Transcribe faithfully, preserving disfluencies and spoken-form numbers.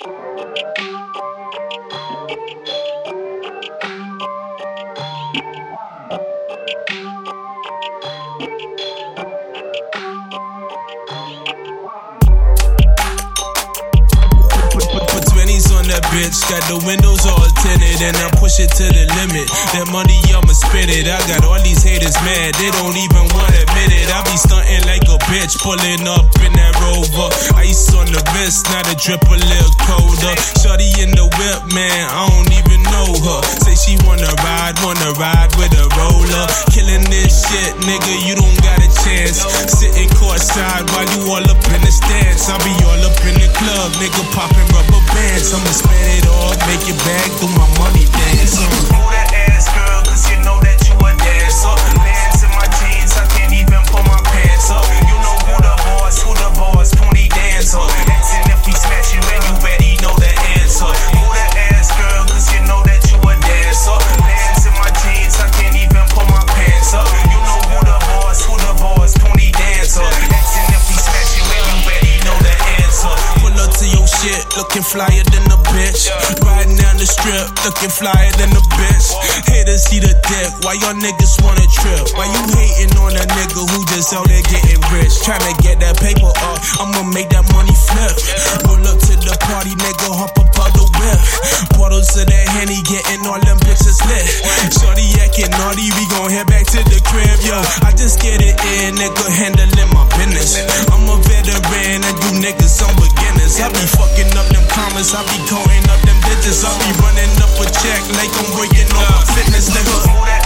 Bitch, got the windows all tinted and I push it to the limit. That money, I'ma spend it. I got all these haters mad, they don't even wanna admit it. I be stunting like a bitch, pulling up in that Rover. Ice on the wrist, now the drip a little colder. Shorty in the whip, man, I don't even know her. Say she wanna ride, wanna ride with a roller. Killing this shit, nigga, you don't got a chance. Sitting courtside while you all up in the stands. I be all up in the club, nigga, popping rubber bands. I'ma spend it all, make it back, do my money dance. Move that ass, girl, cause you know that you a dancer. Bands in my jeans, I can't even pull my pants up. You know who the boss, who the boss, pony dancer. Asking if we smash you and you ready know the answer. Move that ass, girl, cause you know that you a dancer. Bands in my jeans, I can't even pull my pants up. You know who the boss, who the boss, pony dancer. Asking if we smash you and you ready know the answer. Pull up to your shit, looking flyer than a bitch. Riding down the strip, looking flyer than a bitch. Haters see the dick, why y'all niggas wanna trip? Why you hating on a nigga who just out there getting rich? Tryna get that paper up, I'ma make that money flip. Roll up to the party, nigga, hop up out the whip. Bottles of that Henny, getting all them bitches lit. Shorty acting naughty, we gon' head back to the crib, yo. I just get it in, nigga, handling my business. I'm a veteran and you niggas some beginners. I be fucking up them commas, I be counting up them digits. I be running up a check like I'm working on my fitness, nigga.